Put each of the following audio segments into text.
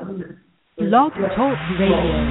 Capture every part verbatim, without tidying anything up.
Blog Talk Radio.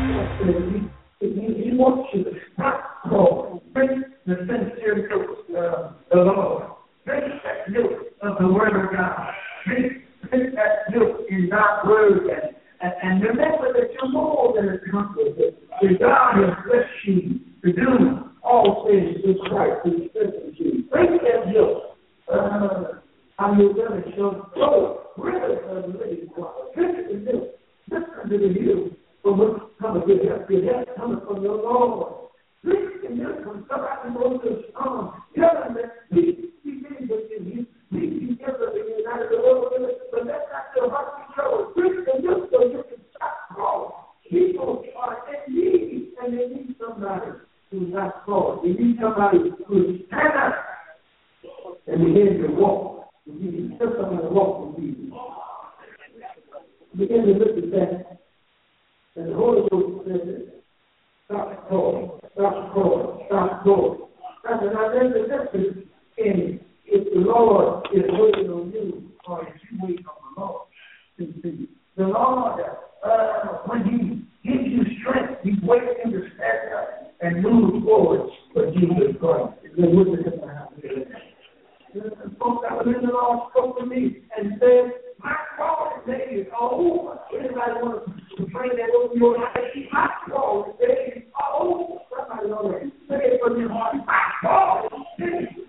He wants you to stop growing. Bring the sincere uh, the Lord. Bring that milk of the Word of God. Bring, bring that milk in God's Word. And, and, and remember that you're more than a conqueror. That God has blessed you to do all things through Christ who strengthens you. Bring that milk. Uh, and you're going to show flow. Rivers of living water. Drink the milk. Listen to the hills. From which comes good help. Good help coming from your Lord. Drink the milk from somebody who knows the storm. Tell them that peace begins within you. Peace begins within you. Not the world, but that's not your heart control. Drink the milk so you can stop growing. People are in need, and they need somebody who's not called. They need somebody who stand up and begin to walk. You need somebody to walk with you. Begin to look at that. And the Holy Ghost says, stop calling, stop calling, stop calling. Now, there's a difference in if the Lord is waiting on you or if you wait on the Lord. The Lord, uh, when He gives you strength, He's waiting to stand up and move forward for Jesus Christ. Then look at the house. The folks that were in the Lord spoke to me and said, my calling days are over. Anybody want to pray that over your life? My calling days are over. Somebody already say it from your heart. My calling days.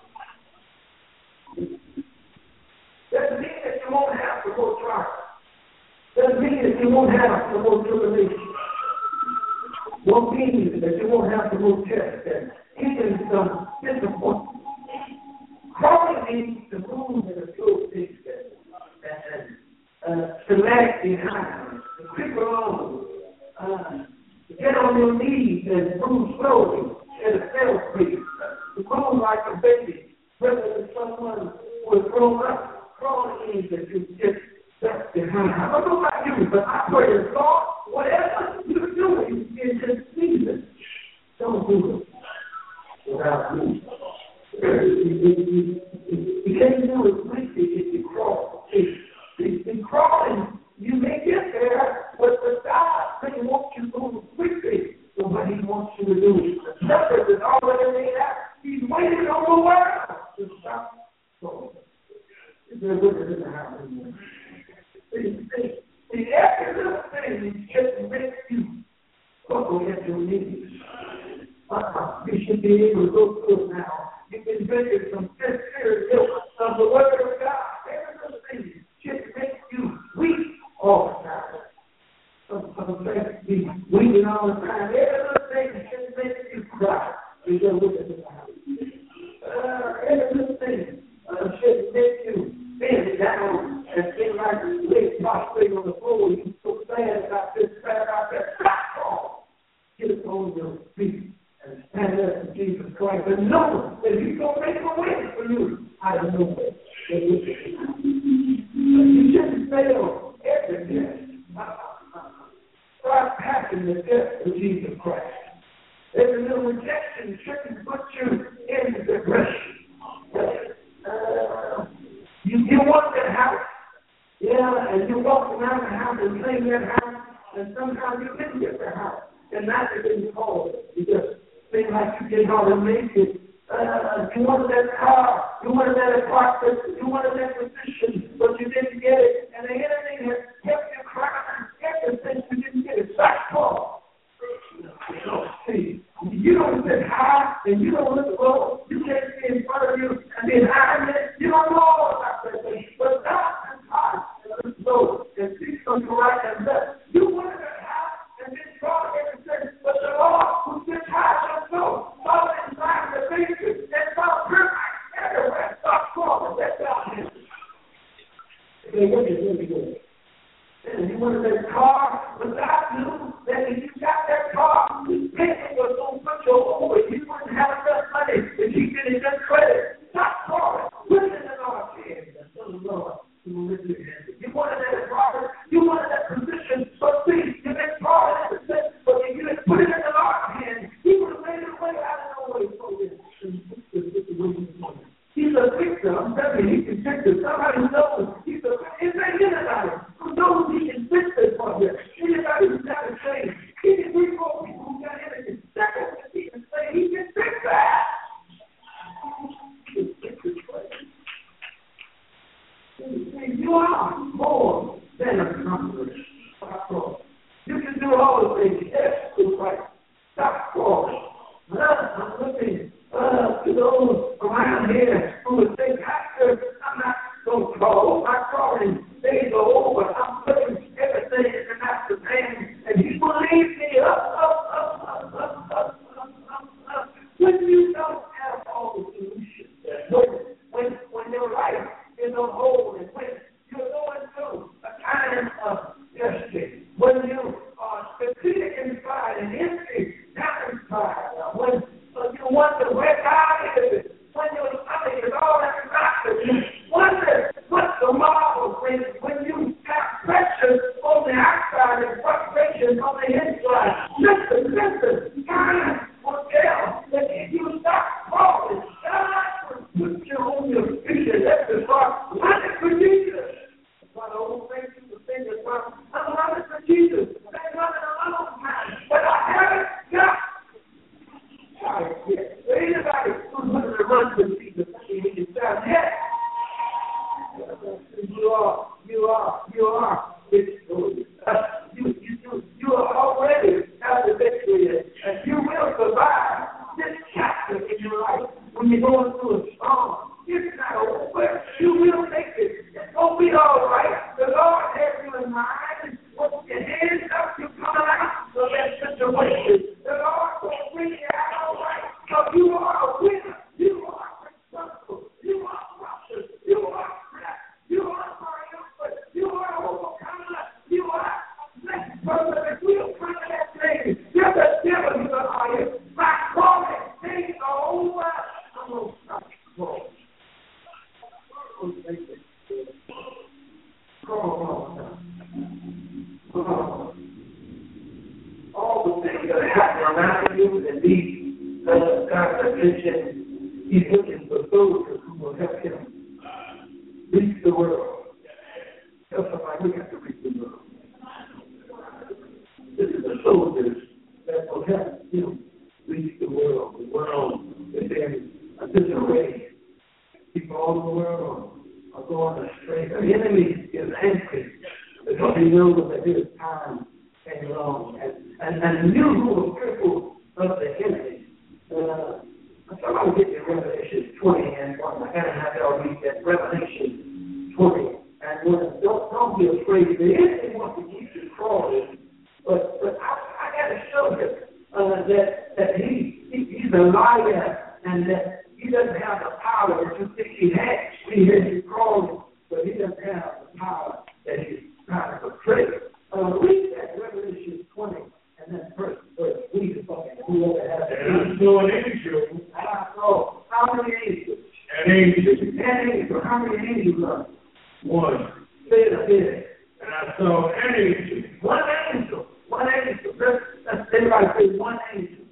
Doesn't mean that you won't have to go try. Doesn't mean that you won't have to go tribulation. Won't mean that you won't have to go test and even some disappointment. Calling means to move in a slow pace and uh, to lag behind, to creep along, uh, to get on your knees and move slowly at a snail's pace, to move like a baby, rather than someone who is grown up. Calling means that you just left behind. I don't know about you, but I pray that God, whatever you're doing in this season, don't do it without me. You can't do it quickly if you crawl. In crawling, you may get there, but the God really wants you to move quickly to what He wants you to do. The shepherd is already laid out. He's waiting on the world to stop going. Is there a witness in the house? The every little thing is just to make you buckle at your knees. Uh-huh. You should be able to go through it now. You can drink some sincere milk of the Word of God. Every little thing should make you weak all the time. Some, some things be weeping all the time. Every little thing should make you cry. You go look at the house. Uh, every little thing uh, should make you bend down and feel like your legs prostrate on the floor. You're so sad about this, sad about that. Stop. Get upon your feet. And stand up to Jesus Christ and know that He's going to make a way for you out of nowhere. You shouldn't fail every day. Start passing the test of Jesus Christ. Every little rejection shouldn't put you into depression. Uh, you, you want that house, yeah, and you walk around the house and claim that house, and sometimes you didn't get the house, and that's the thing you call it. You just seem like you didn't know to make it. Uh, you wanted that car, you wanted that apartment, you wanted that position, but you didn't get it. And the enemy has kept you crying ever since you didn't get it. That's all. See, you don't sit high and you don't look low. You can't see in front of you and behind it. You don't know all about that thing. But God is high and look low and see on your right and left. You wanted that high and then try everything, but the Lord who sits high and low, follow in line the faces and follow perfect everywhere. Stop calling that God is. They look at really good. And you wanted that car, but God knew that if you got that car, the payment was going to put you over. You wouldn't have enough money if you didn't get credit. Stop calling. Put it in the Lord's hands. And tell the Lord who will lift your hands. You wanted that apartment, you wanted that position, but see, you've been calling it, but if you didn't put it in the Lord's hands, He would have made it away. I don't know what He told you. He's a victor. I'm telling you, He can fix it. Somebody knows He's a victor. Is there anybody who knows He can fix testing, when you are specific inside and empty down inside, when uh, you wonder where God is, when your stomach is all that matters, you wonder what tomorrow brings, when you have pressure on the outside and frustration on the inside. Listen, listen, God will tell that if you stop falling, God will put you on your feet and let the start running for Jesus. That's why the old thing people think is, well, I'm running for Jesus. I've been running a long time, but I haven't got God yet. So anybody who's running to run for Jesus, he can shout, yes. You are, you are, you are victorious. Uh, you, you, you, you are already at the victory, and you will survive this chapter in your life when you're going through a storm. It's not over. You will make it. It's going to be all right. The Lord has you in mind. Put your hands up, you're coming out of that situation. The Lord will bring you out all right. So you are a winner. You are successful. You are prosperous. You are blessed. You are triumphant. You are overcomer. You are blessed person that will come to that thing. You're the devil, you are. My calling things are over. I'm going to stop. Come on. Come on. All the things that are happening around you and these uh, God's attention, he's looking for soldiers who will help him reach the world. Tell somebody we have to reach the world. This is the soldiers that will help him reach the world. The world is in a disarray. People all over the world are going astray. The enemy is angry because he knows that his time came along. And, and, and you who are fearful of the enemy, uh, somebody get me Revelation twenty and one. I got to have y'all read that. Revelation twenty and one. Don't, don't be afraid. The enemy wants to keep you crawling, but, but I, I got to show you uh, that, that he, he he's a liar and that he doesn't have the power that you think he has. He has you crawling, but he doesn't have the power that he's trying to portray. Uh, read that Revelation twenty and then verse verse. Read the fucking whoever has it. And I saw an angel. And I saw how many angels? An angel. An angel. How many angels are? One. Say it again. And I saw an angel. One angel. One angel. Let's, let's everybody say one angel.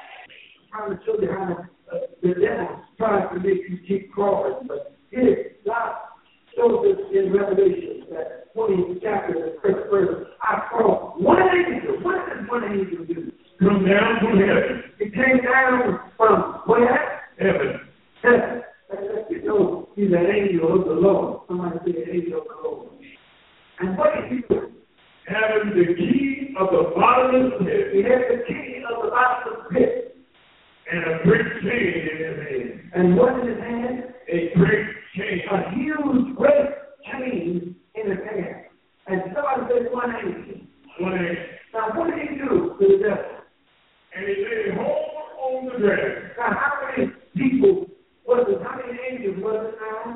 I'm trying to show you how uh, the devil's trying to make you keep crawling, but here God shows us in Revelation that twentieth chapter, the first verse. I saw one angel. What does one angel do? Come down from heaven. He came down from where? Heaven. Heaven. That you know he's an angel of the Lord. Somebody say an angel of the Lord. And what did he do? Having the key of the bottomless pit. He had the key of the bottomless pit. And a great chain in his hand. And what in his hand? A great chain. A huge, great chain in his hand. And somebody said one angel. One angel. Now what did he do to the devil? And he laid hold on the dragon. Now how many people was it? How many angels was it now?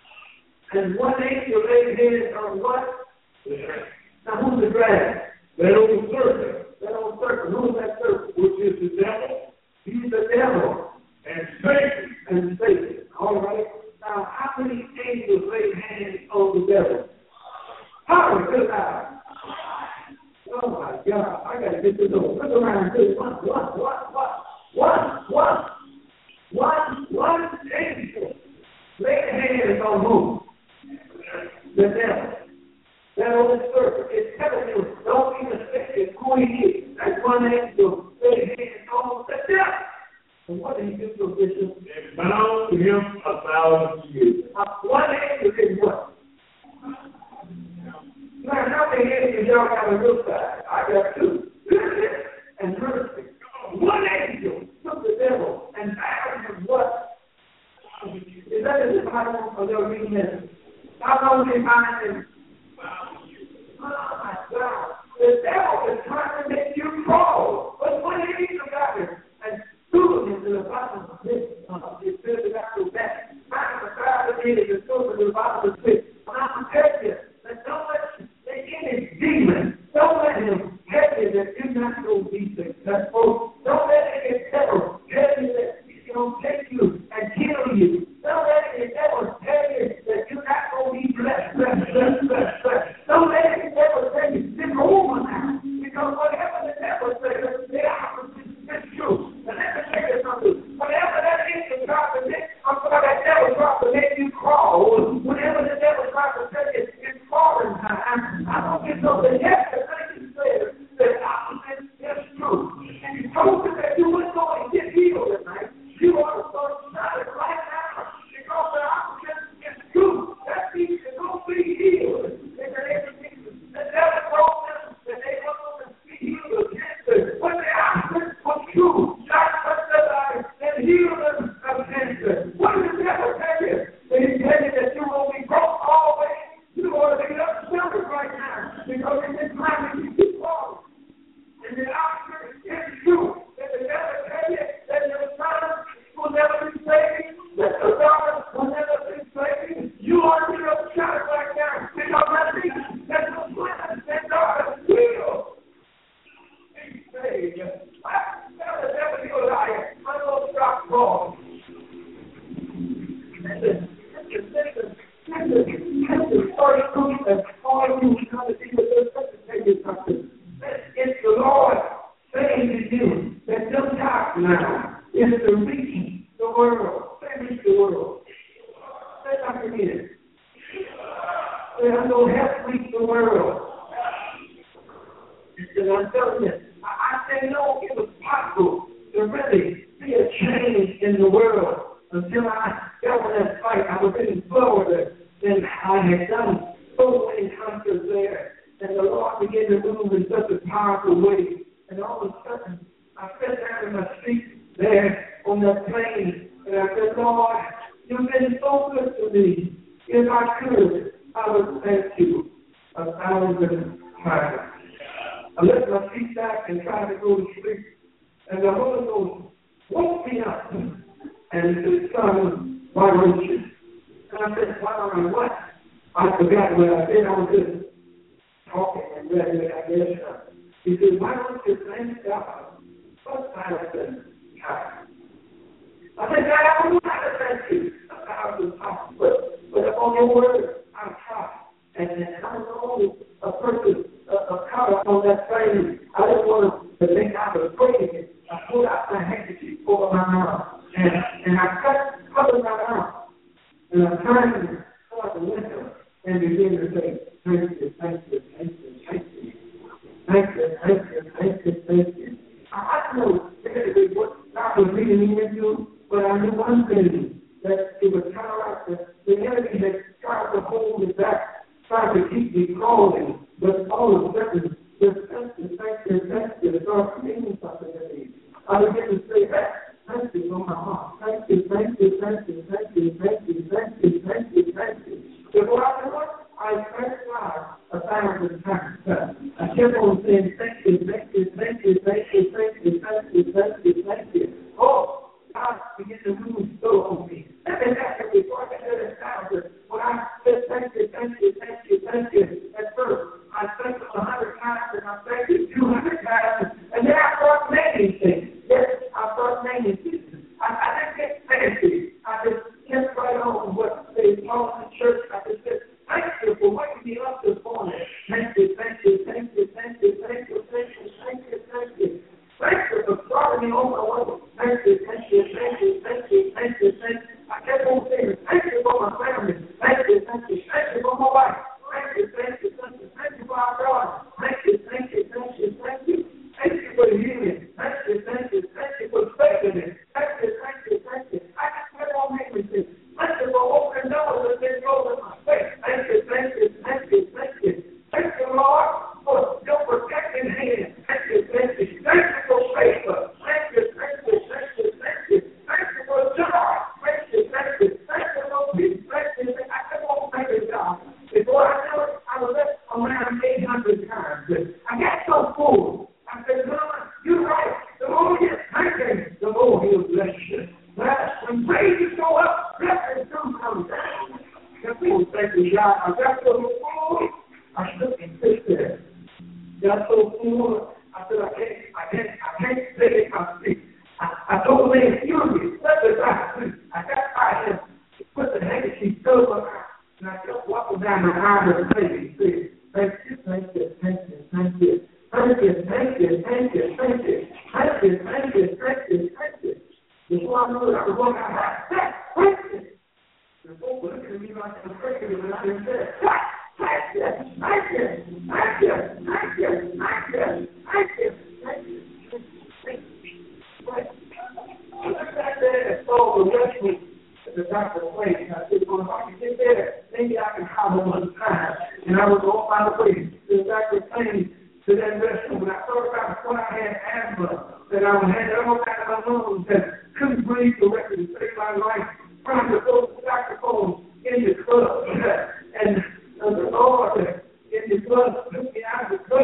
And one angel laid hands on what? The dragon. Now who's the dragon? That old serpent. That old serpent. Who's that serpent? Which is the devil. He's the devil. And Satan. And Satan. All right. Now, how many angels laid hands on the devil? How many? Good eye. Oh my God! I gotta get this over. Look around. Good. One, one, one, one, one, one, one angel laid hands on who? The devil. That old serpent. It's telling you, don't be mistaken who he is. That's one angel laid hands on the devil. And what did he do to Bishop? And bound him a thousand years. Uh, one angel did what? Now, how many angels y'all got on your side? I got two. Goodness and mercy. One angel took the devil and bound him what? Is that in the Bible or they're reading this? How long did they bind him? Oh my God. The devil is trying to make you crawl. But one angel got him and threw him into the bottom of the pit. Uh, it says it after that. Find the side of the pit and threw him to the bottom of the pit. And I'm telling you, that don't let the any demon this time you keep falling. And the opposite is true. That the devil tell you that your son will never be saved, that your daughter will never be saved. You are to your child right now. You know that that your son and daughter will be saved. I tell the devil you're a liar. I'm going to stop wrong. And the first truth that all you come to see with this person tell you something. It's the Lord saying to you that sometimes now is to reach the world. Say reach the world. Say something again. Say I'm going to help reach the world. And I'm telling you, I, I didn't know it was possible to really see a change in the world until I got in that fight. I was in Florida, and I had done so many concerts there. And the Lord began to move in such a powerful way. And all of a sudden, I sat down in my seat there on that plane, and I said, Lord, you've been so good to me. If I could, I would thank you a thousand times. I left my feet back and tried to go to sleep. And the Holy Ghost woke me up. And he said, son, why don't you? And I said, why don't I what? I forgot what I did. I was just talking and ready, I guess. He said, why don't you thank God for a thousand times? I said, God, I don't know how to thank you a thousand times. But, but on your word, I'm trying. And, and I was always a person, a, a color on that thing. I didn't want to think I was praying it. I pulled out my handkerchief over my mouth. And, and I cut, covered my mouth. And I turned toward the window and began to say, thank you, thank you, thank you, thank you. Thank you, thank you, thank you, thank you. I don't know exactly what God was leading me into, but I knew one thing, that it was kind of like the, the enemy had tried to hold me back, tried to keep me crawling, but all of a sudden, just thank you, thank you, thank you, it started meaning something to me. I began to say that. Thank you from my heart. Thank you, thank you, thank you, thank you, thank you, thank you, thank you, thank you. Before I knew it, I thanked God a thousand times. I kept on saying, thank you, thank you, thank you, thank you, thank you, thank you, thank you, thank you. Oh, God began to move so on me. And then after, before I got to that thousand, when I said thank you, thank you, thank you, thank you, at first, I thanked him a hundred times, and I thanked him two hundred times, and then I started naming things. Yes, I started naming things. I, I didn't get fancy. I just kept right on what they call in the church. I just said, thank you for waking me up this morning. Thank you, thank you, thank you, thank you, thank you, thank you, thank you, thank you. Thank you for starting me on my way. Thank you, thank you, thank you, thank you, thank you, thank you. I kept on saying, thank you for my family. Thank you, thank you, thank you for my wife. Thank you, thank you, thank you, thank you for our God. Thank you, thank you, thank you, thank you. Thank you for healing. Thank you, thank you, thank you for saving me. Thank you, thank you, thank you. I just kept on making things. Thank you for opening doors that didn't go in my face. Thank you, thank you, thank you, thank you. Thank you, Lord, for your protecting hand. Thank you, thank you. Thank you for favor. Thank you, thank you, thank you, thank you. Thank you for joy. Thank you, thank you. Thank you for peace. Thank you. I kept on thanking God. Before I knew it, I was up around eight hundred times. I got so full. I said, God, you're right. The more you thank him, the more he'll bless you. But when praises go up, blessings do come down. The people thank you, God. I got so full, I stood and sit there. Got so full, I said, I can't, I can't, I can't stay in my seat. I, I told the man, you me, let the back seat. I got by him, put the handkerchief over, and I kept walking down the aisle and saying, thank you, thank you, thank you, thank you. Thank you, thank you, thank you, thank you, thank you, thank you, thank you, thank you. Before I knew it, I was going out, thank you. The folks were looking at me like I was crazy when I didn't say, thank you, thank you, thank you, thank you, thank you, thank you, thank you, thank you. I looked back there and saw the restroom at the doctor's place, and I said, well, if I can get there, maybe I can holler one time. And I was on my way to the doctor's place. To that restroom, when I thought about when I had asthma, that I had all kind of my lungs that couldn't breathe correctly to save my life, trying to go to the saxophone in the club. And uh, the Lord in the club took me out of the club.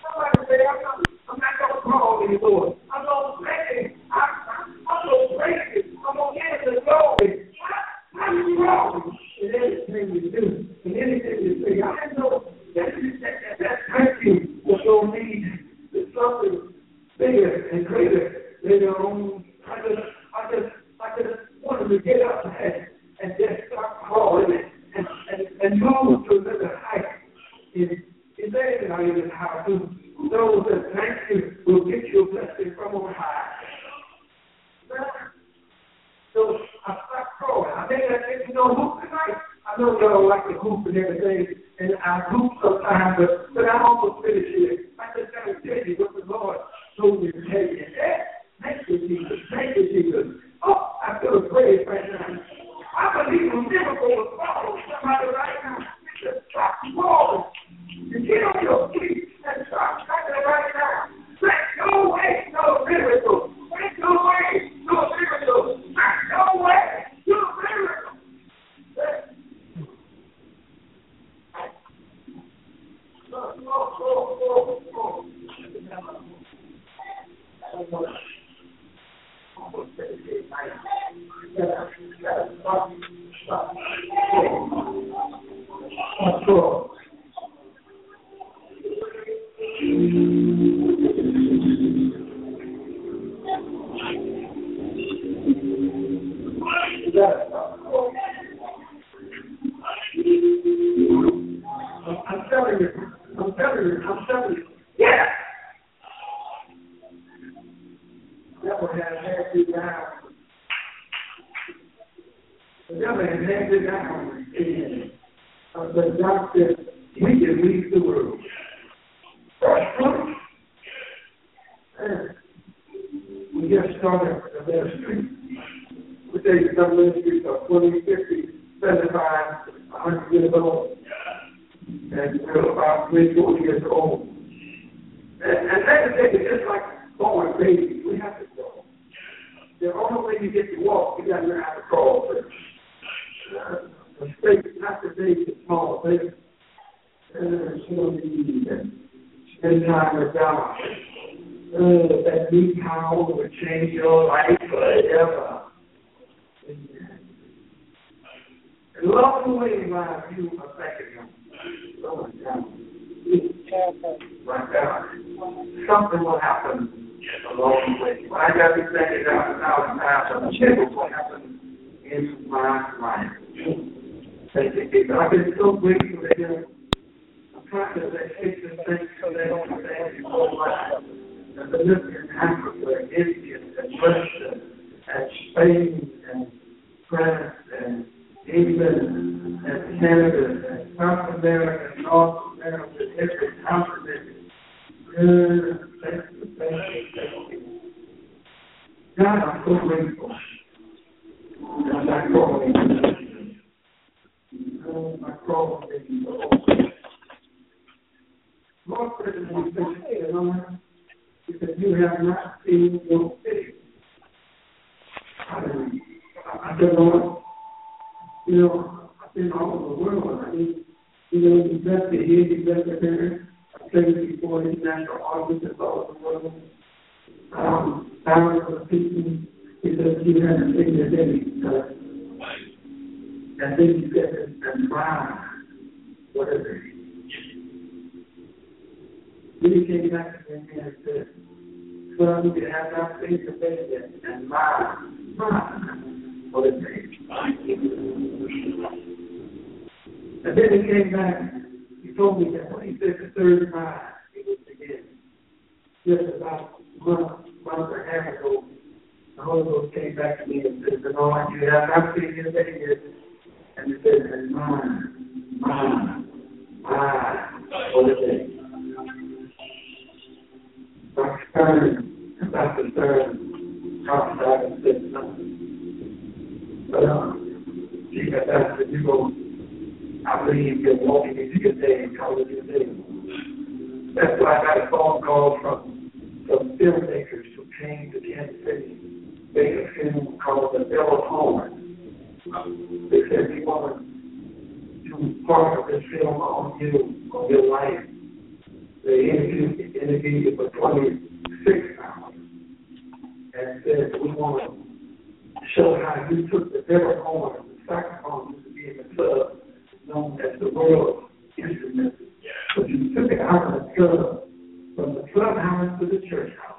Somebody say, I'm not, I'm not going to crawl anymore. I'm going to pray. I'm, I'm going to praise it. I'm going to get the glory. I'm wrong in anything you do, in anything you say. I know that that, that thank you was going to lead to something bigger and greater than your own. I just, I just, I just wanted to get up and, and just start crawling and, and, and move to another height. Is is there anything how to those that thank you will get you a blessing from on high? So I stopped crawling. I think I think you know hoop tonight. I know y'all like to hoop and everything, and I hoop sometimes, but but I'm almost finished here. I just gotta tell you what the Lord told me to tell you. Thank you, Jesus. Thank you, Jesus. Oh, I feel praise right now. I believe a miracle will follow somebody right now. Just stop crawling. You get on your feet and start standing right now. There's no way, no miracle. There's no way, no miracle. There's no way, no miracle. Oh, oh, oh, oh, oh. I'm telling you, I'm telling you, I'm telling you. Yeah! That one has had you down. The devil has had you down. Uh, but God said, we can leave the world. And we just started the ministry. We take some ministries of twenty, fifty, seventy-five, one hundred years old. And we're about three, four years old. And, and that is just like born babies. We have to go. The only way you get to walk, you got to learn how to crawl first. Uh, the space, not the big, the small, big. And so we spend time with God. Uh, that deep power will change your life forever. And love the way while you are thanking Him. Lord God. My God. Something will happen along the way. When I got to thank God a thousand times, something will happen in my life. Thank you, Jesus. I've been so grateful to Him. I'm trying to take the things so they don't thank you so much. And the living in Africa, India, and Russia, and Spain, and France, and England, and Canada, and South America, and North America, every continent. Good, thank you, thank you, thank you. God, I'm so grateful. God, I call you. Oh, I call you. Lord, President, we thank you, Lord, because you have not seen your face. Hallelujah. I said, Lord, you know, I've been all over the world. I mean, you know, you bless the here, you bless the there. I played before international audiences all over the world. Um, thousands of people, because you haven't seen your day. Uh, and then you said, and wow, whatever. Then he came back to me and said, well, you can have not seen your day yet, and my, my, whatever. And then he came back, he told me that when he said the third time, it would begin. Just about a month, month and a half ago, the Holy Ghost came back to me and said, the Lord, you have not seen your day yet. And he said, and mine, mine, mine, whatever. Doctor Stern, and Doctor Stern talked about it and said something. But, um, she got that, said, you go, I believe you're walking into your day and calling your day. That's why I got a phone call from some filmmakers who came to Kansas City, made a film called The Bell of Horn. They said, we want to do part of this film on you, on your life. They interviewed, they gave it for twenty-six hours. And said, we want to show how you took the devil horn, the saxophone used to be in the club, known as the world instrument. But you took it out of the club, from the clubhouse to the church house.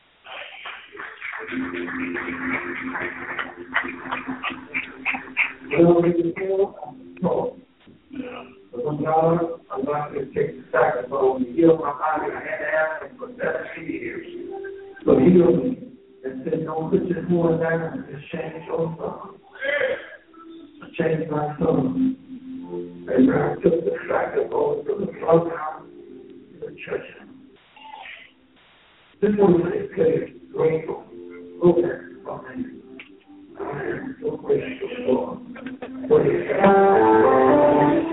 Well, we can tell, no. But when God allowed me to take the saxophone and heal my body, I had to have him for seventeen years. So he healed me and said, don't put your horn down and just change your song. I changed my song. And I took the saxophone from the clubhouse to the church house. This one is very grateful. Go there, Amen. I am so grateful for what he said.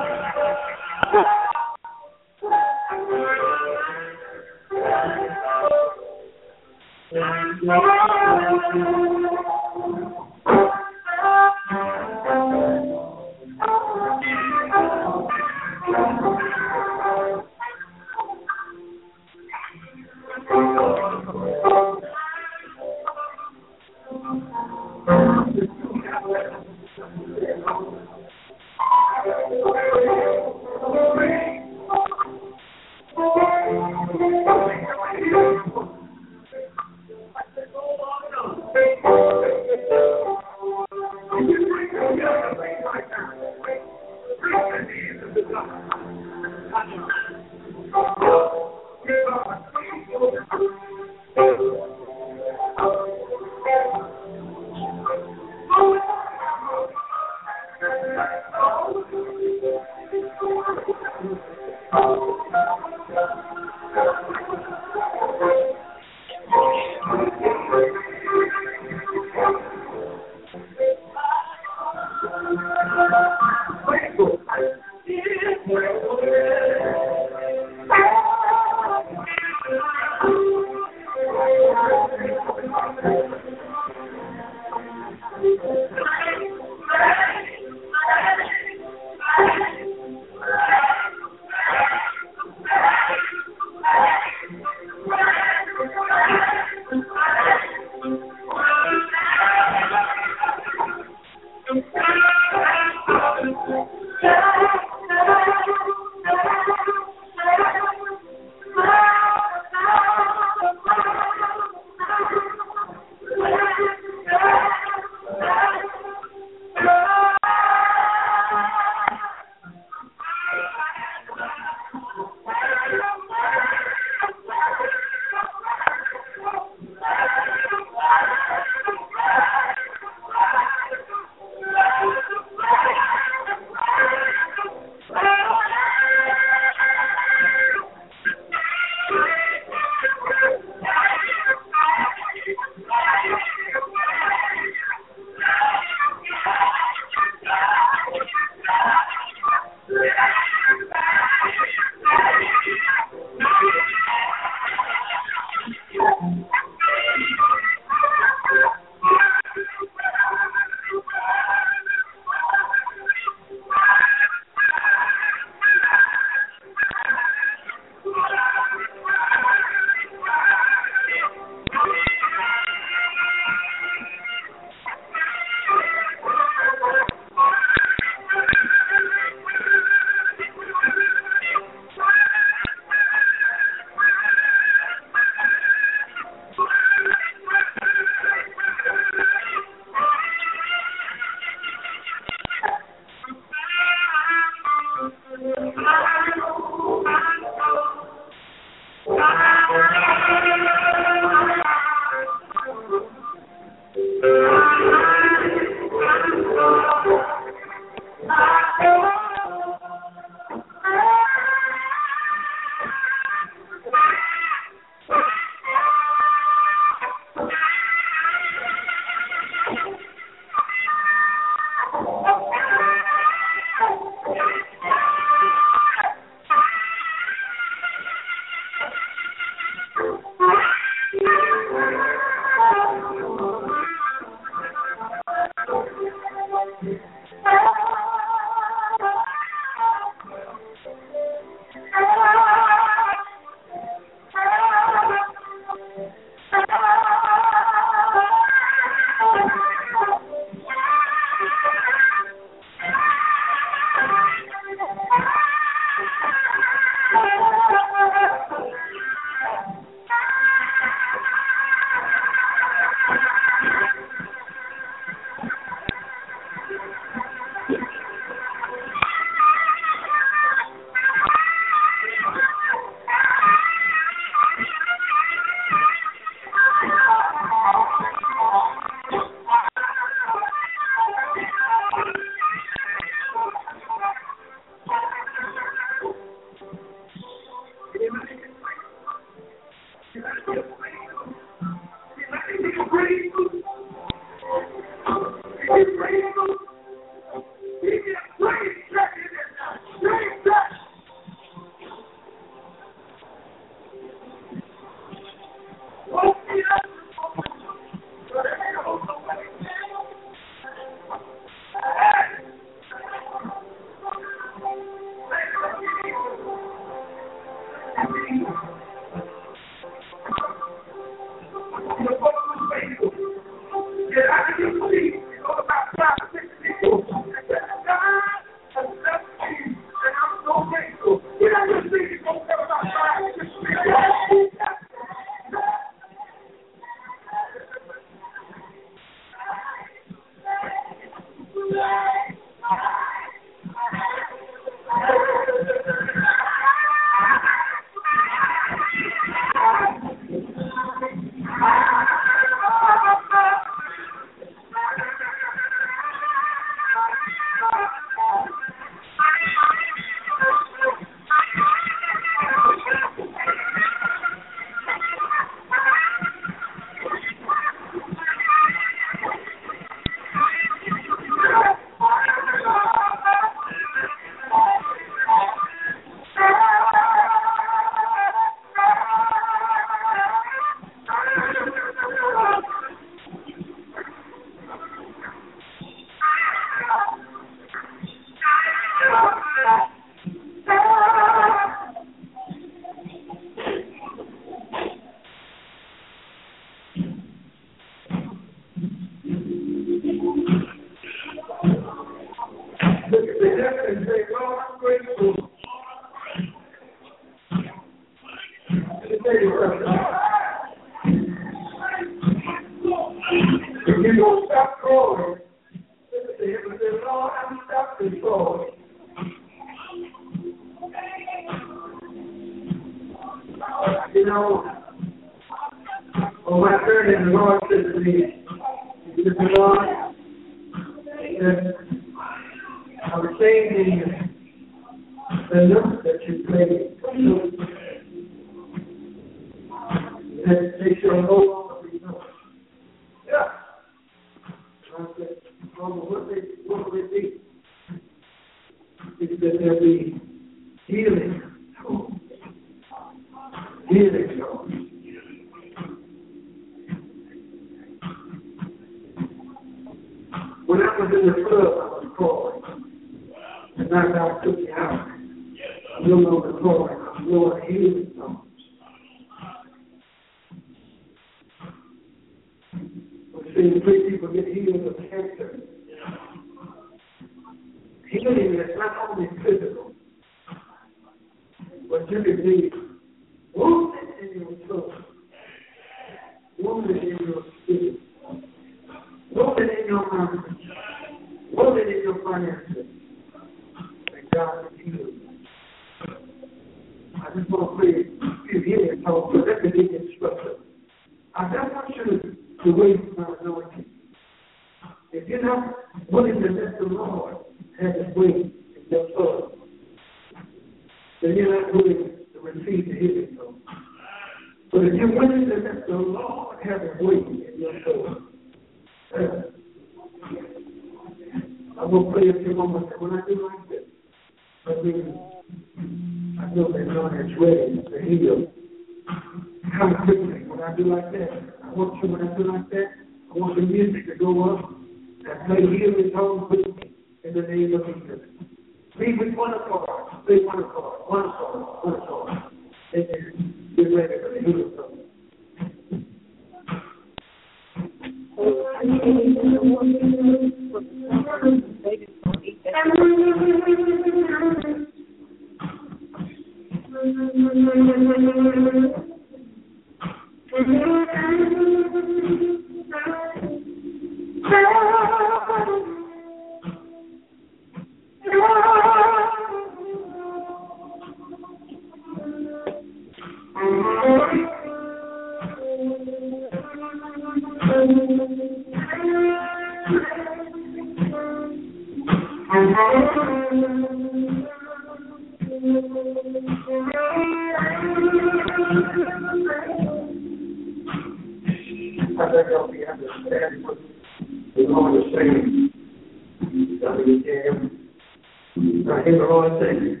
I think I'll be understanding what the Lord is saying. That we can. I hear the Lord say,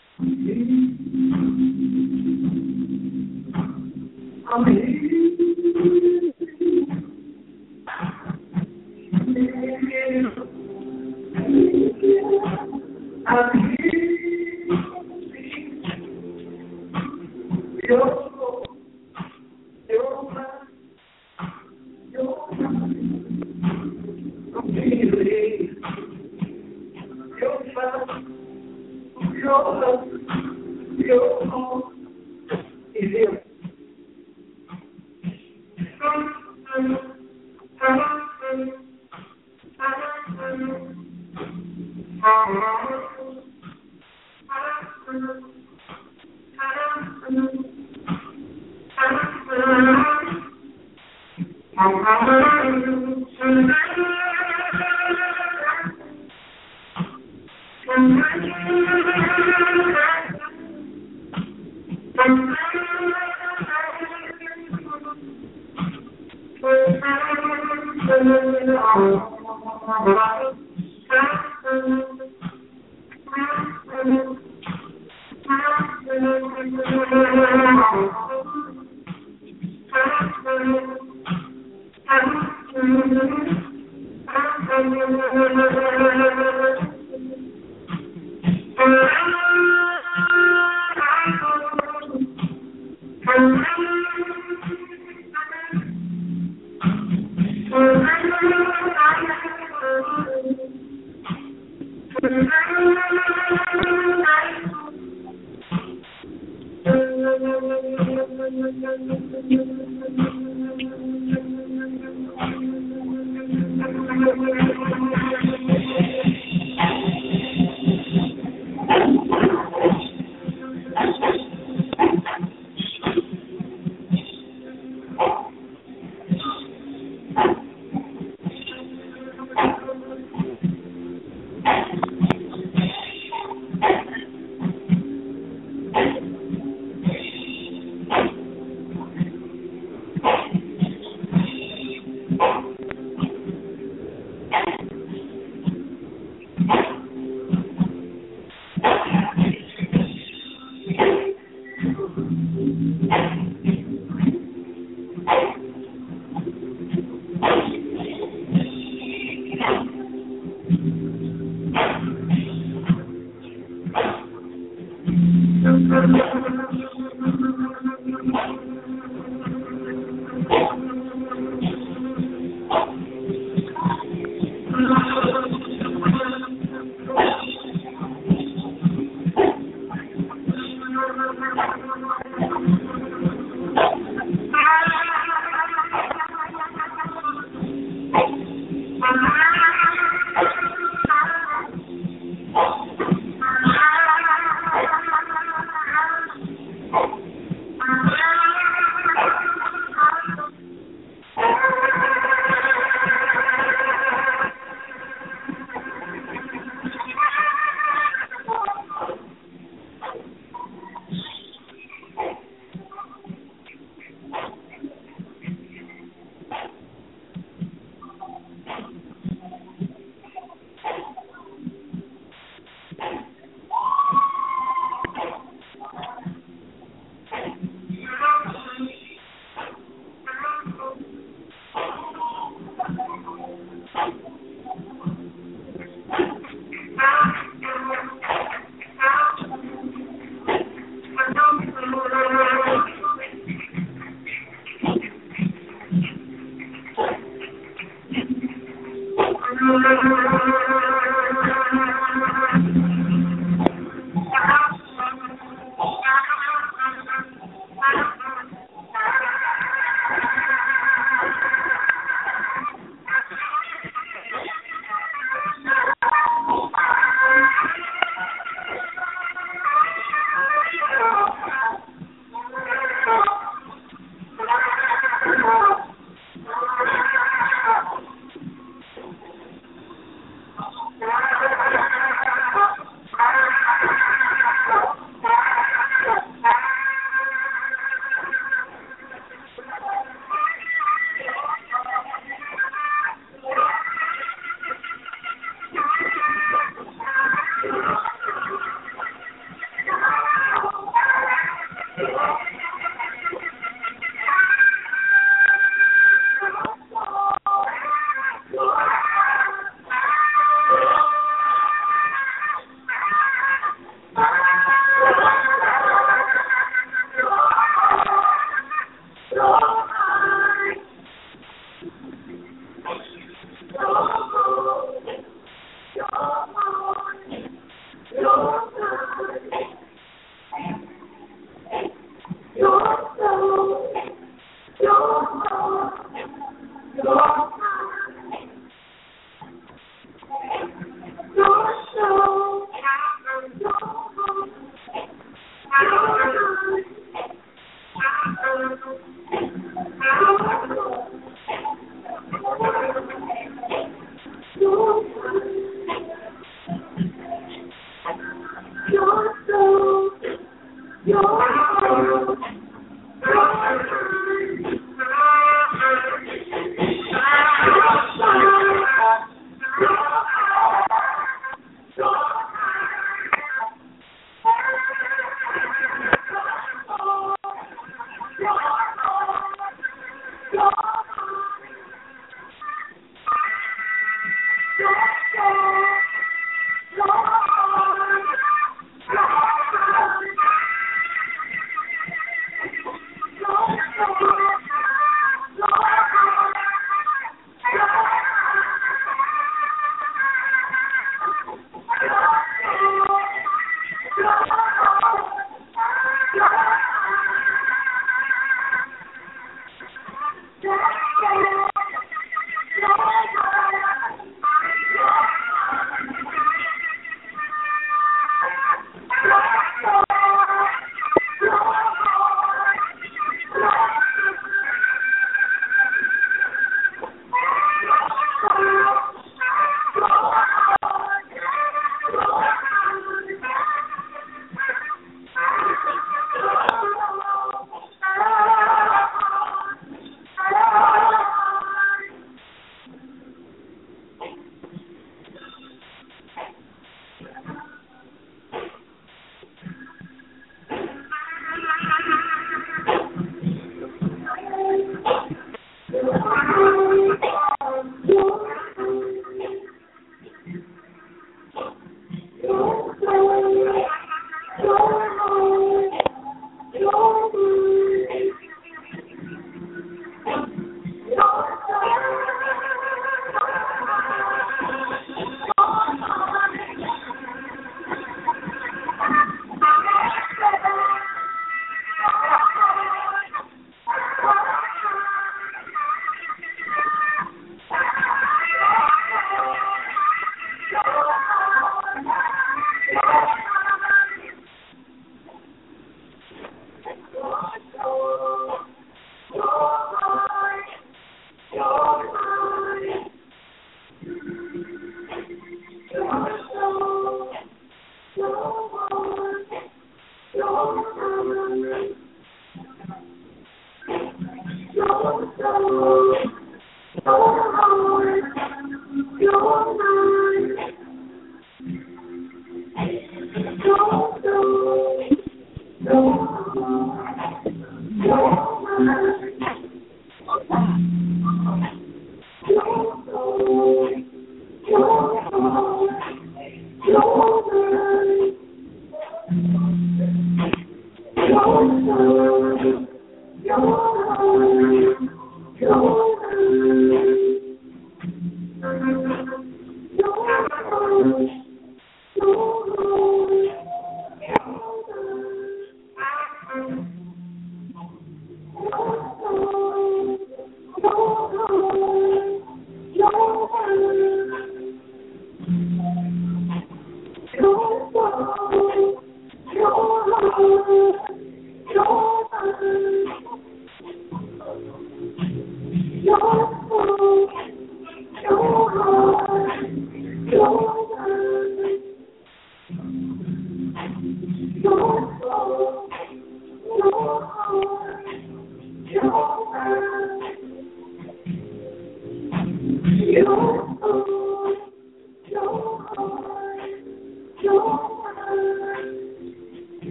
I'm here. I'm here. Your soul, your mind, your mind, I'm feeling your mind, your love, your home is here.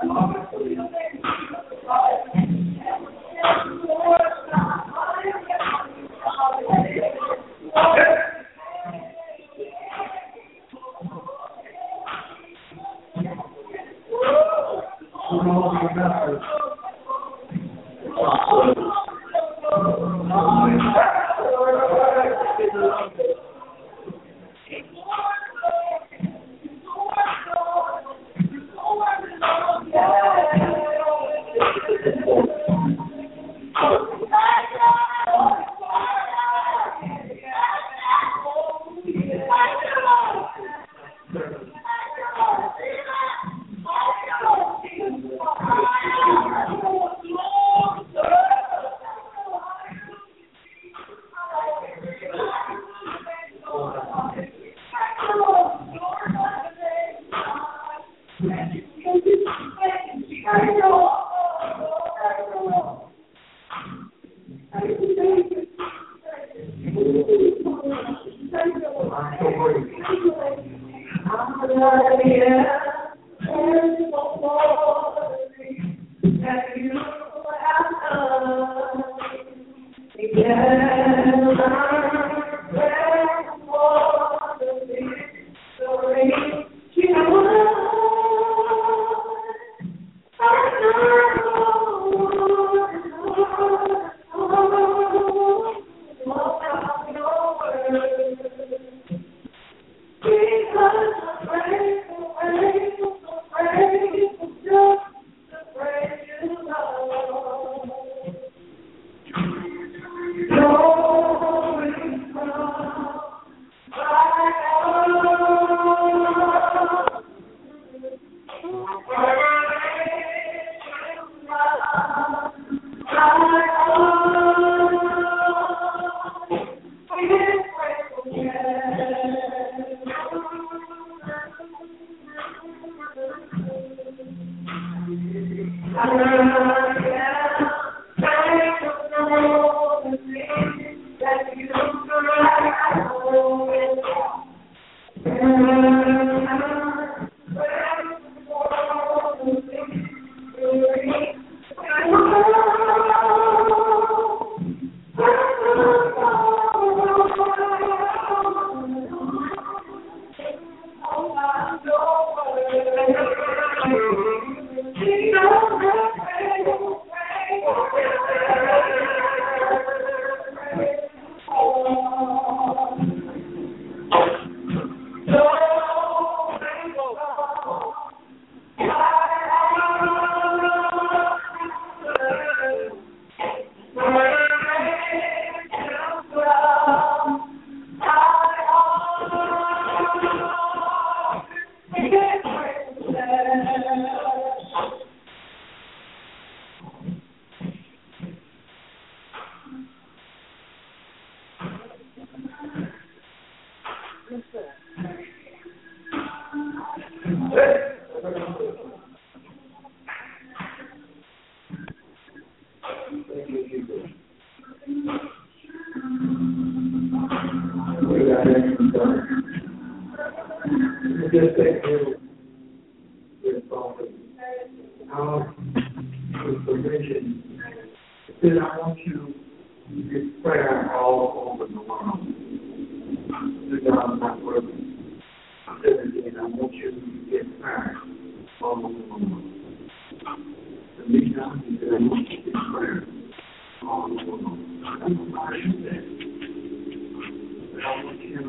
Just take you with our information. Then I want you to get prayer all over the world. The God not working. I said again, I want you to get prayer all over the world. The reason I said I want you to get prayer all over the world. I don't know why you said. But I want you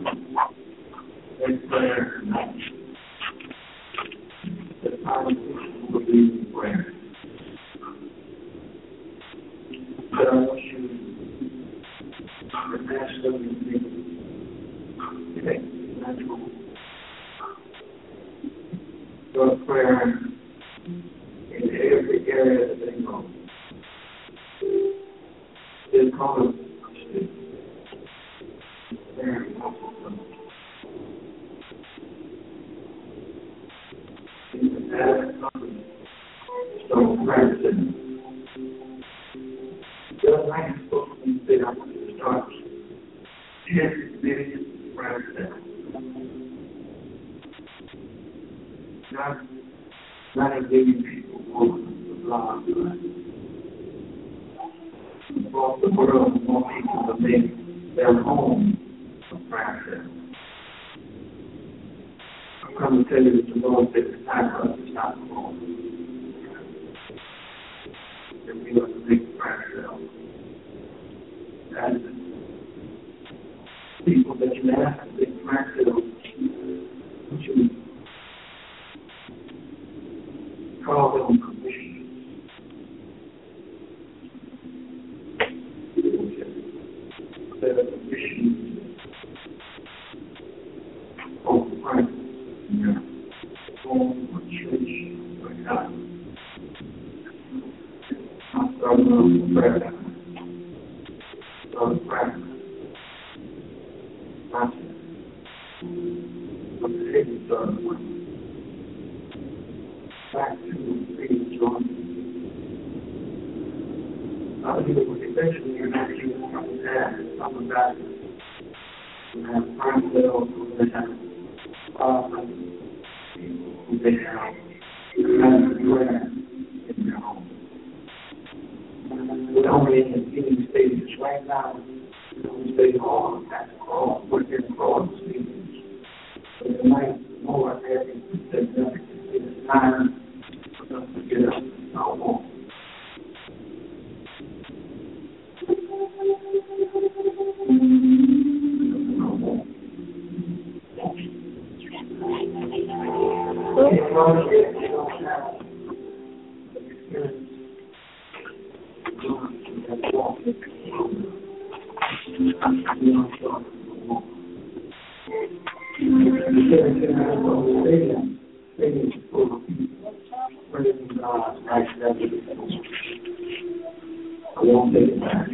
to get prayer tonight. The politicians will be in prayer. But I want you to master the things. Okay, that's cool. Your prayer in every area that they go. They call it very important. So practicing. Just like it's supposed to be said, I want you to start ten minutes practicing. Not, not engaging people across the world, more people have made their home a practice. I've come to tell you that the Lord said it's time for us to stop home. And we must make practice. And people that you ask to make practice, would you call them permission? That a permission of Christ in your home or church or God. I'll start with prayer. Start with prayer. Process. But the Savior started with back to being strong. I believe that eventually you're not going to come back, come back, and have friends that also have fathers who they have, who have prayer in their home. We're only in the beginning stages right now. We don't stay all at the cross, we're in the cross stages. So tonight, more having significance. It's time for us to get up our home. I won't take it back.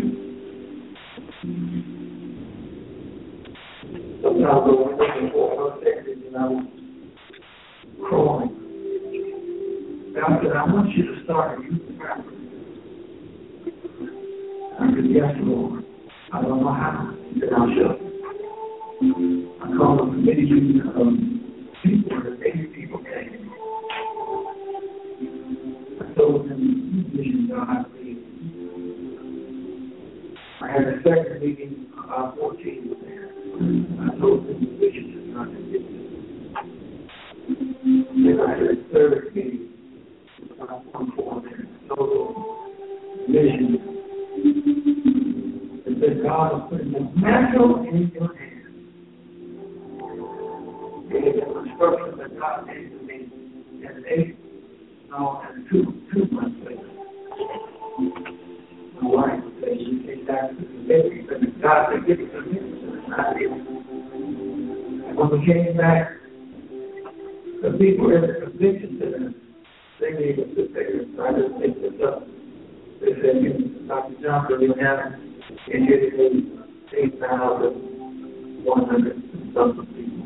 Sometimes when we're looking for our second, you know, crawling. God said, I want you to start a youth practice. I said, yes, Lord. I don't know how. He said, I'll show you. I called a committee of people, and eighty people came. I told them, vision God, I believe. I had a second meeting, about fourteen was there. I told them the vision is not to get this. Then I had a third meeting, about one four there. I told them the vision. It said God is putting the mantle in your hand. And the instructions that God gave to me at eight, no, and two, two months later. My wife said she came back to the baby, but God said, give it to me. And when we came back, the people in the convention center, they made us sit there. So I just picked this up. They said, you, Doctor Johnson, you have and here it is eight thousand one hundred and something people.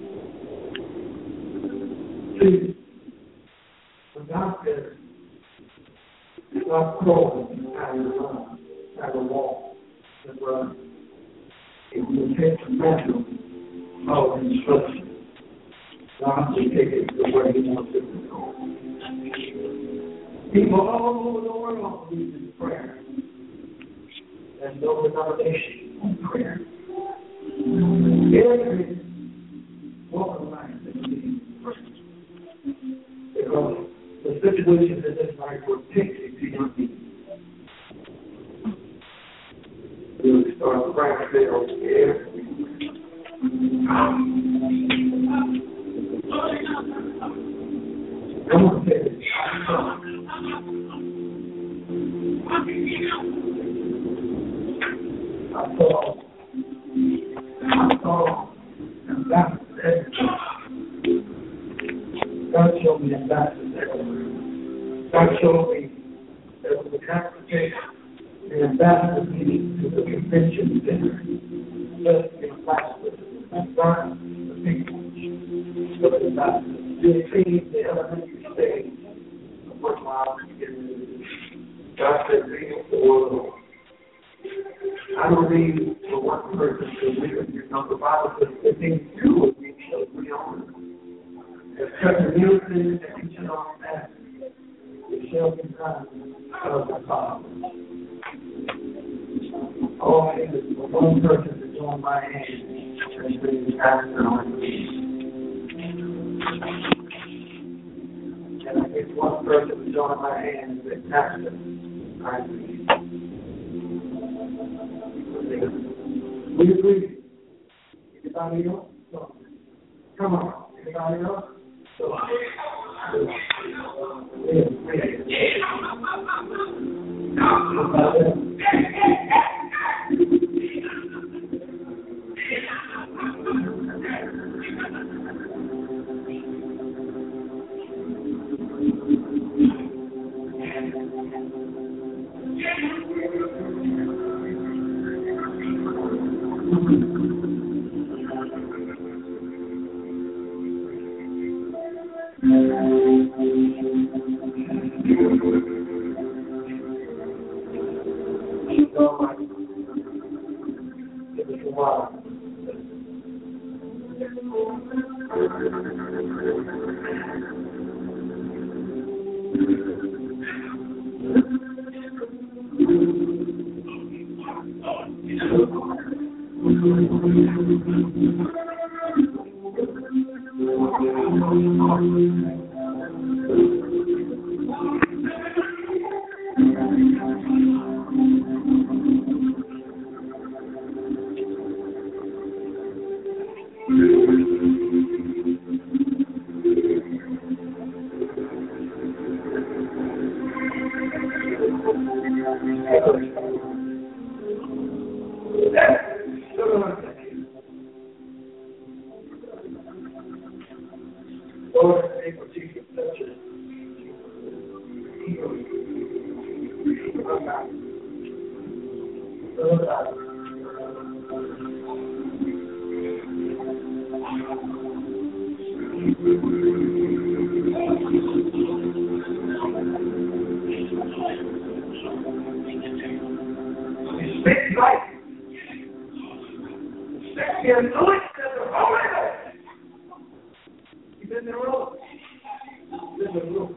See, when God says, stop crawling and try to run, try to walk and run, it will take the mental of instruction. God will take it to where He wants it to go. People all over the world believe in prayer. There's no denomination on prayer. Every walk of life that believes in prayer. Because the situations in this life will take you to your knees. You'll start praying there on the air. I want to say this. I saw, I saw ambassadors. God showed me ambassadors. God showed me there was a conversation, the ambassadors meeting to the convention center. Just the ambassadors, not the people, but the ambassadors. They came the elementary stage of what God was giving me. God said, bring up the world. I don't need for one person to live. You know, the Bible says the things you would be shall be on. There's certain new things that you should on that. It shall be done of the Father. Oh, it is for one person to join my hand and bring the pastor on me. And I get one person to join my hand and say, Pastor, I agree. We agree. Anybody else? No. Come on. Anybody else? So, yeah, Lord, in the name of Jesus, touch us. Heal. Come out. Come out. Speak life. Speak the anointing of the Holy Ghost. He's in the room. He's in the room.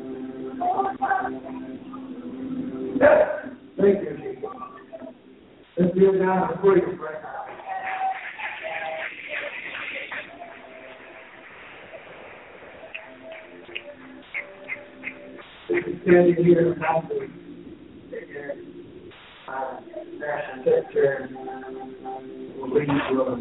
Thank you, Jesus. Let's give God a praise right now. Standing here after uh, National Secretary will lead to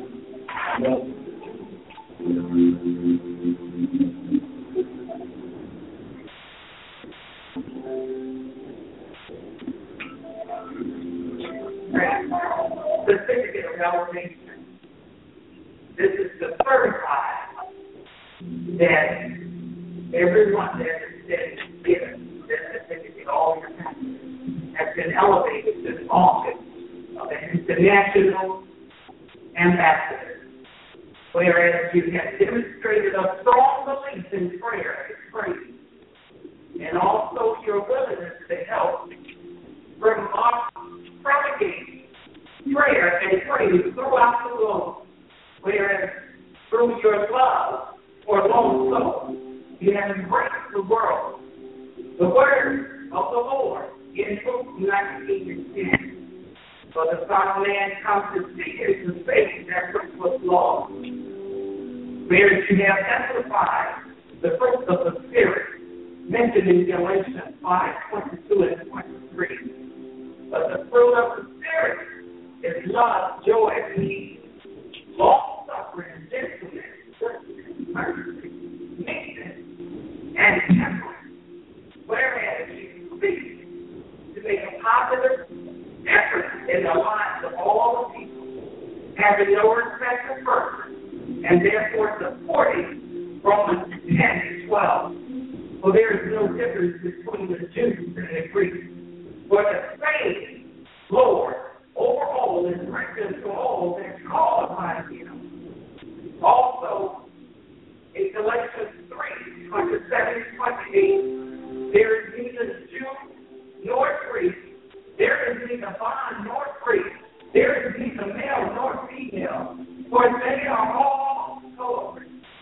certificate of elevation. This is the third time that everyone that has been given this certificate, all your time, has been elevated to the office of an international ambassador. Whereas you have demonstrated a strong belief in prayer and praise, and also your willingness to help propagate prayer and praise throughout the globe. Whereas through your love for lone souls, you have embraced the world, the word of the Lord in truth United Kingdom sin. For the Son of Man comes to seek and to save that which was lost. Whereas you have amplified the fruits of the Spirit mentioned in Galatians five, twenty-two and twenty-three. But the fruit of the Spirit is love, joy, peace, long-suffering, gentleness, goodness, mercy, meekness, and temperance. Whereas you seek to make a positive effort in the lives of all the people, having no respect for persons, and therefore supporting Romans ten and twelve. For there is no difference between the Jews and the Greeks. For the same Lord over all is written to all that call upon him. Also, in Galatians three, twenty-seven and twenty-eight, there is neither Jew nor Greek, there is neither bond nor free, there is neither male nor female, for they are all co-workers.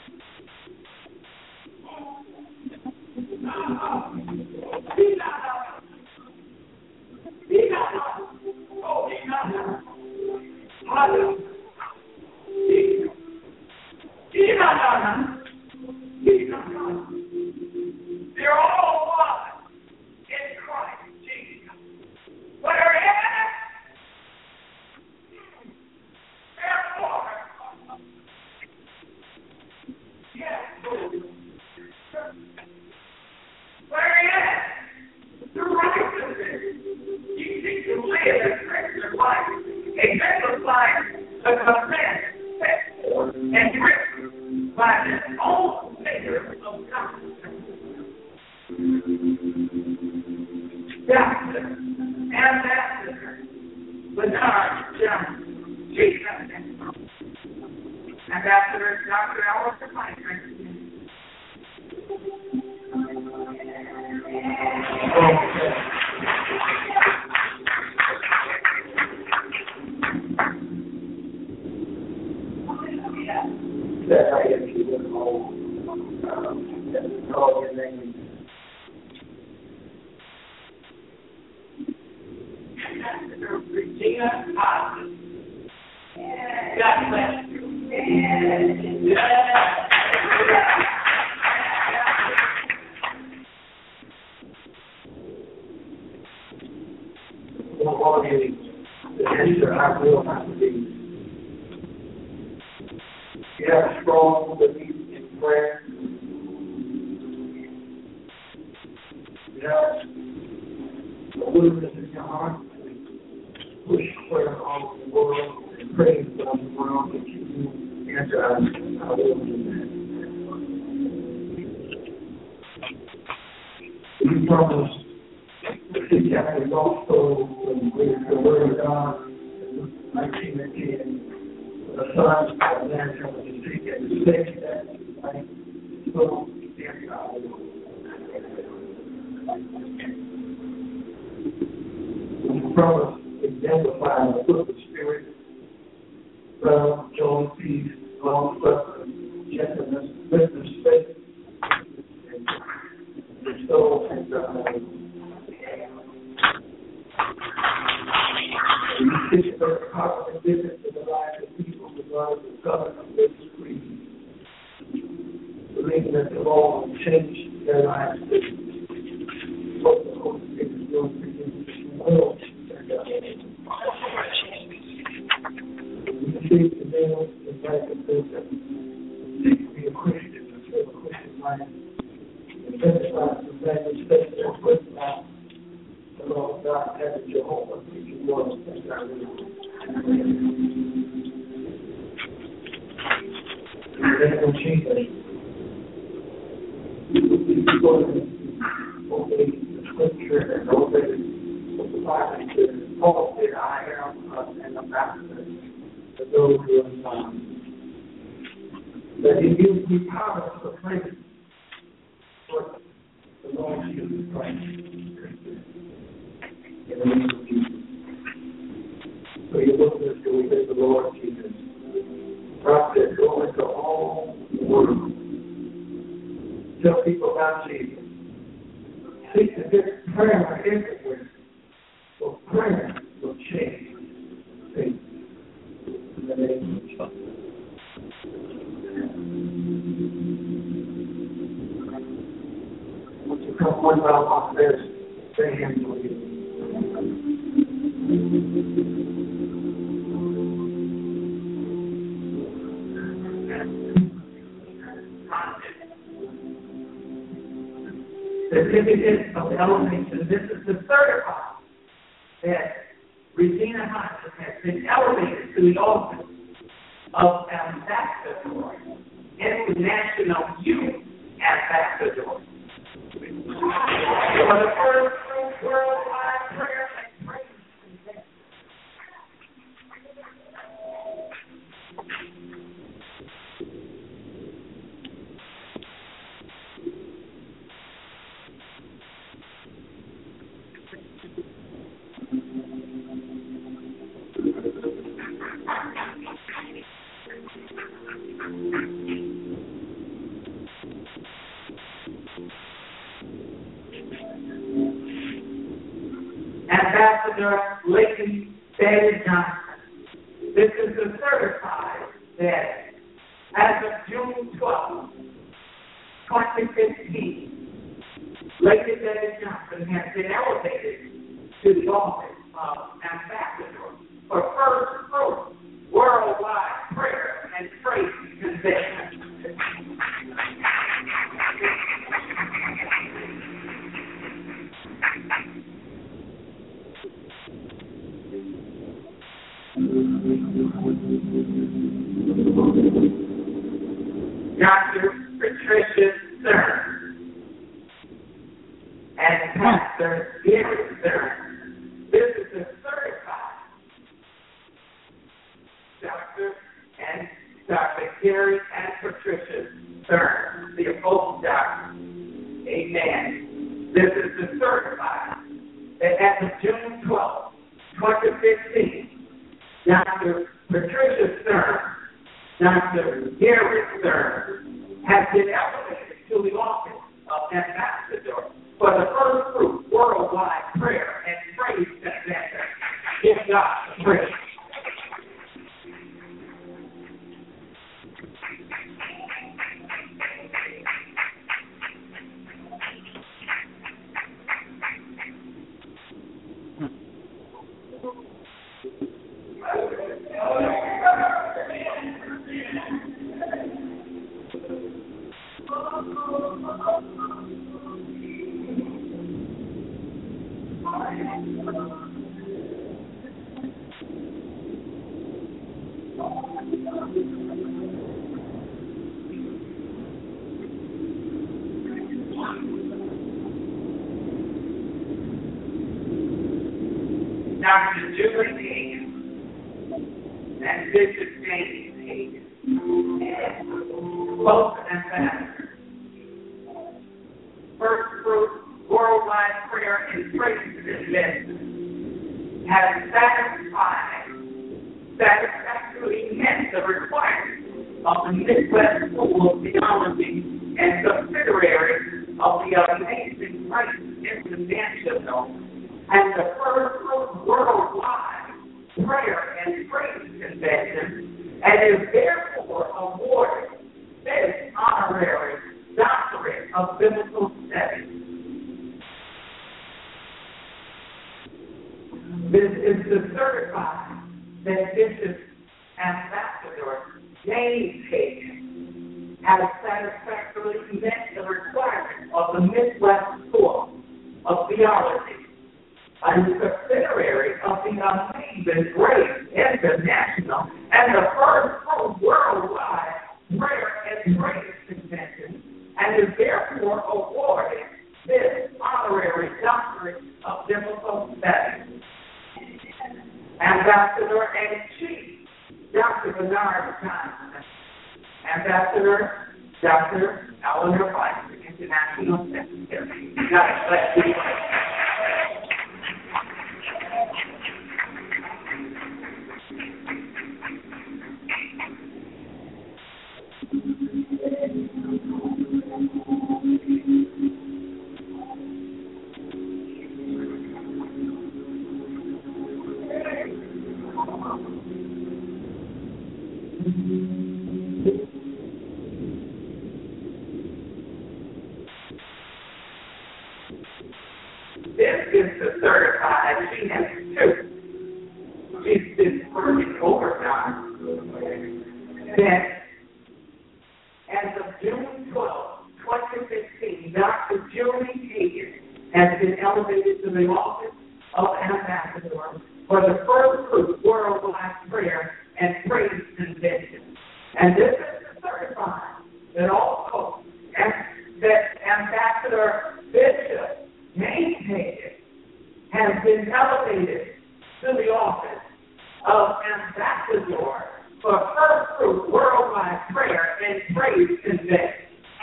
They're all one in Christ Jesus. Whereas, therefore, yes, whereas the righteousness you seek to live a Christian life, exemplifying the command set forth and written by the own figure of God. Doctor, Ambassador, Bernard Johnson, Jesus, Ambassador Doctor Alistair Piper. That I have to call, um, call your name. Ambassador Regina Hodges. God bless you. Yeah. All of you, the answer I will not believe. You have a strong belief in prayer. You have a willingness in your heart to push prayer all over the world and pray for the world that you answer us. I will do that. You promise to chapter also when the word of God, nineteen and ten. The Son of Man comes to seek and to save that life. So, dear God, we promise to exemplify the fruit of the Spirit, love, joy, peace, long suffering, gentleness, goodness, faith, and soul and God. We seek is a positive difference in the lives of people regardless of color, race, creed. Believing that the Lord will change their lives. What the Holy Spirit is doing for you will turn out. You see today, the life of those that seek to be a Christian, to live a Christian life, and testify to the fact that you take their first life. The Lord God has Jehovah, you was and God will. Then will change us. We go to obey the scripture and obey what the Bible says. Paul said, I am an ambassador for those who are not. That he gives me power to proclaim what the Lord Jesus Christ in the name of Jesus. So you look at this, we say the Lord Jesus. God said, go into all the world. Tell people about Jesus. Seek to get prayer everywhere. So prayer will change things. In the name of Jesus. Once you come one by one, there's their hands on you. Certificate of elevation. This is the certified that Regina Hodges has been elevated to the office of Ambassador, International Youth Ambassador. For the first worldwide prayer and praise convention. Ambassador Layton David Johnson. This is the certified that as of June twelfth, twenty fifteen, Layton David Johnson has been elevated to the office of Ambassador for First Fruit Worldwide Prayer and Praise Convention. Doctor Patricia Stern and Pastor Gary Stern. This is a certified Doctor and Doctor Gary and Patricia Stern, the both doctors. Amen. This is the certified that as of June twelfth, twenty fifteen, Doctor Patricia Stern, Doctor Gary Stern, has been elevated to the office of Ambassador for the First Fruit Worldwide Prayer and Praise Convention. Give God praise. Doctor Julie Hayes and Bishop James Hayes, both ambassadors. First Fruit Worldwide Prayer and Praise Convention has satisfied, satisfactorily met the requirements of the Midwest School of Theology and subsidiary of the Amazing Grace International and the First Fruit Worldwide Prayer and Praise Convention, and is therefore awarded this honorary doctorate of biblical studies. This is to certify that Bishop Ambassador James Hagan has satisfactorily met the requirements of the Midwest School of Theology, a subsidiary of the Amazing Grace International and the first worldwide Prayer and Praise Convention, and is therefore awarded this honorary doctorate of biblical studies. Ambassador and Chief Doctor Bernard Johnson, Ambassador Doctor Eleanor White, International Secretary. God bless you. This is to certify she has two. She's been working overtime. That as of June twelfth, twenty fifteen, Doctor Julie Hagan has been elevated to the office of Ambassador for the first group worldwide prayer and praise convention. And this is to certify that also that Ambassador Bishop James Hagan has been elevated to the office of Ambassador for First Group Worldwide Prayer and Praise Convention.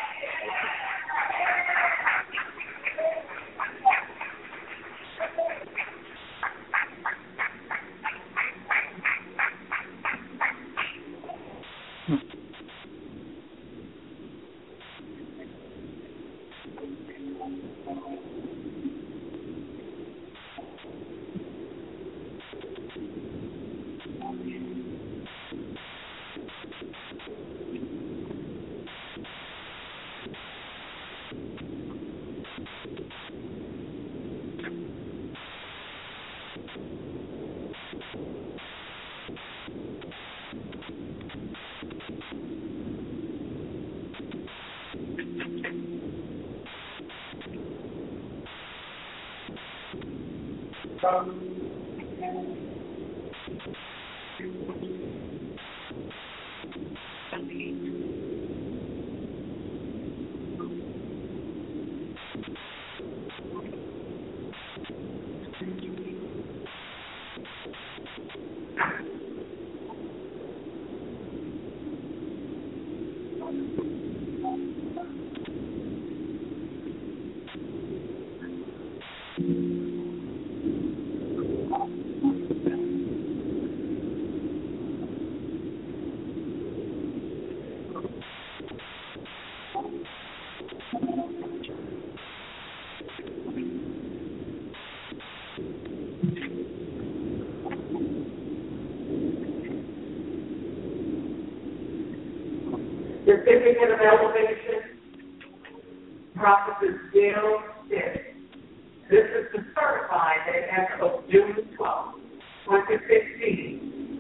Certificate of elevation, Prophetess Gail Stitt. This is to certify that as of June twelfth, twenty fifteen,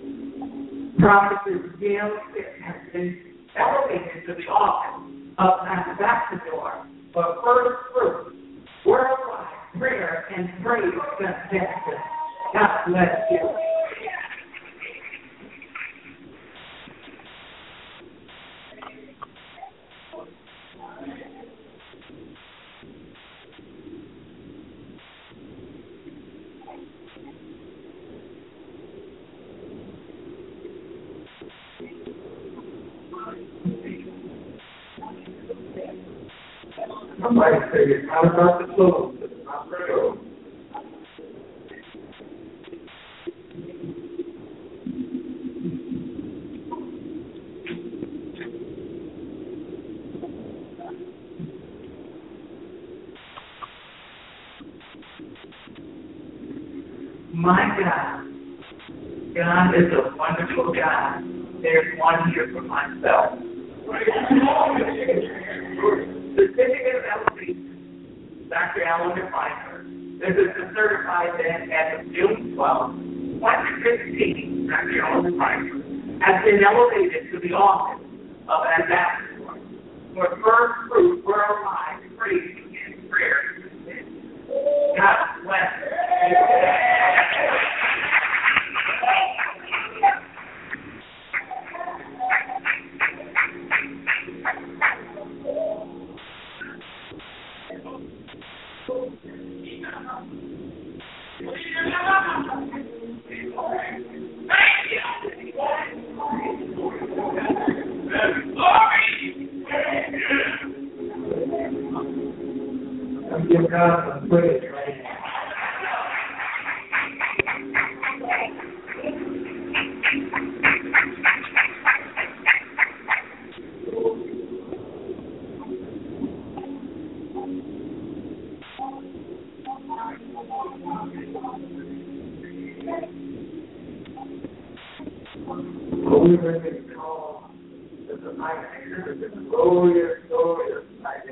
Prophetess Gail Stitt has been elevated to the office of Ambassador for First Fruit Worldwide Prayer and Praise Convention. God bless you. Somebody say it's not about the clothes, it's about the clothes. My God, God is a wonderful God. There's one here for myself. Certificate of Elevation, Doctor Alan Pfeiffer. This is the certified then as of June twelfth, twenty fifteen. Doctor Alan Pfeiffer has been elevated to the office of ambassador for first fruit worldwide preaching and prayer. God bless you. Give God some praise right now. Oh, we bring it call to the night. This is glorious, glorious night.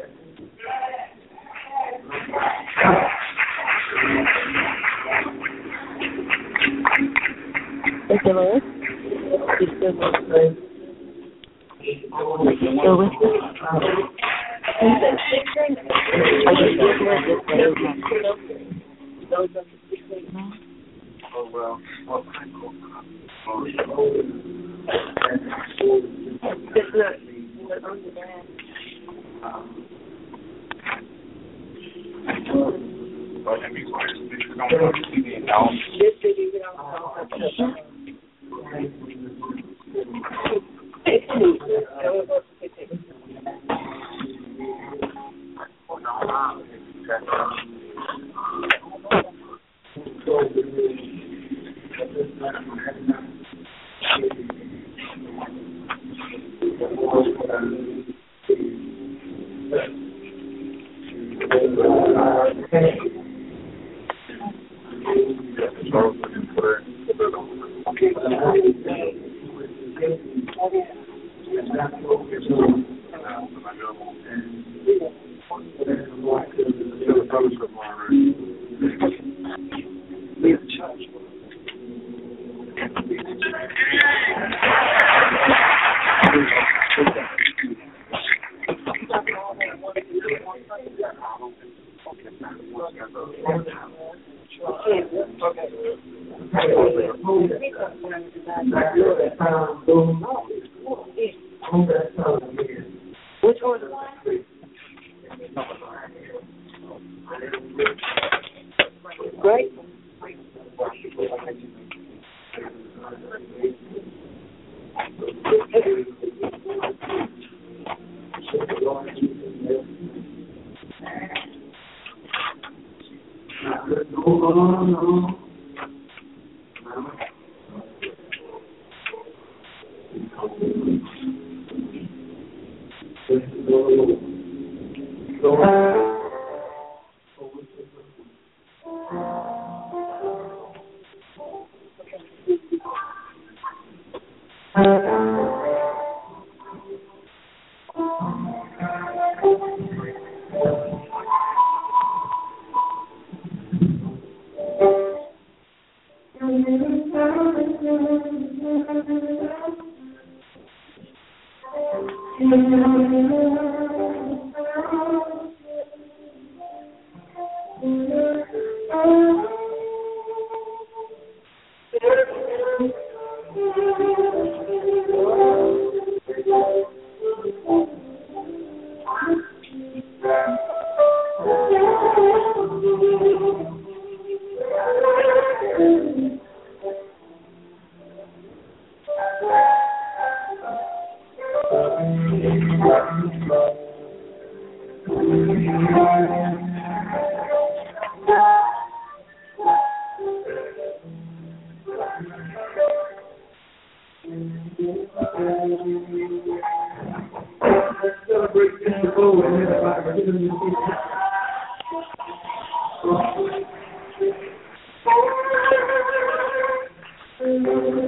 Mister Lewis? You still with me? You still with me? Are you still here this day? Those are the six eight nine? Oh, well. Well, Just look. Look on the brand. But I mean, it's not going to see me now. This video, you know, it's me. That was what you said. Which one? Great. Thank you.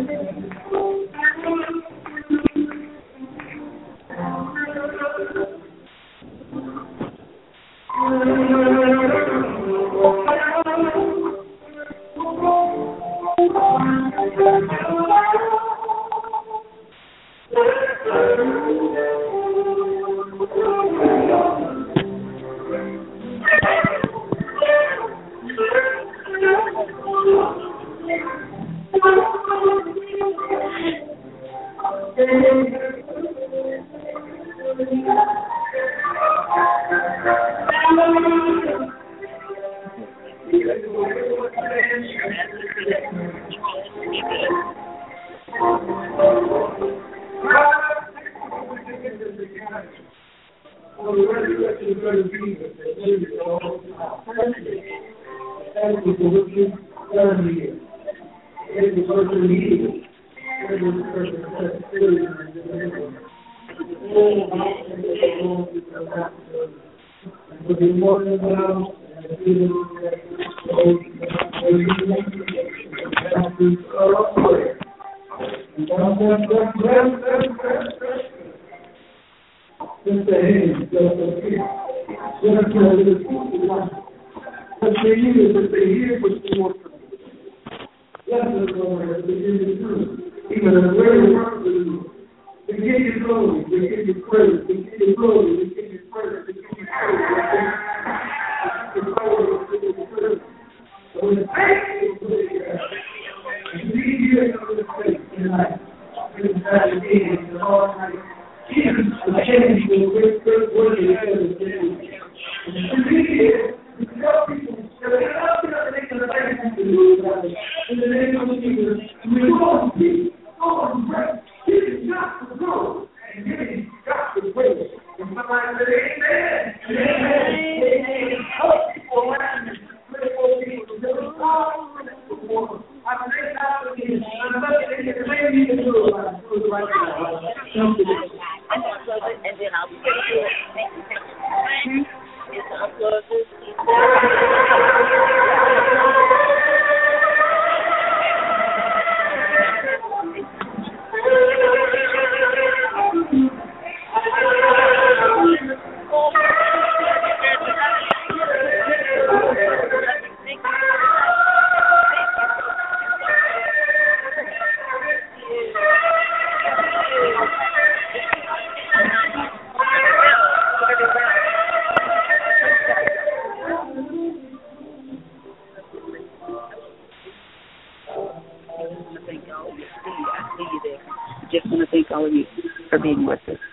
Just want to thank all of you for being with us.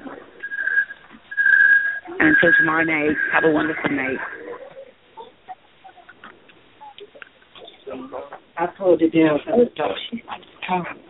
And until tomorrow night, have a wonderful night. I told the girl, I was talking.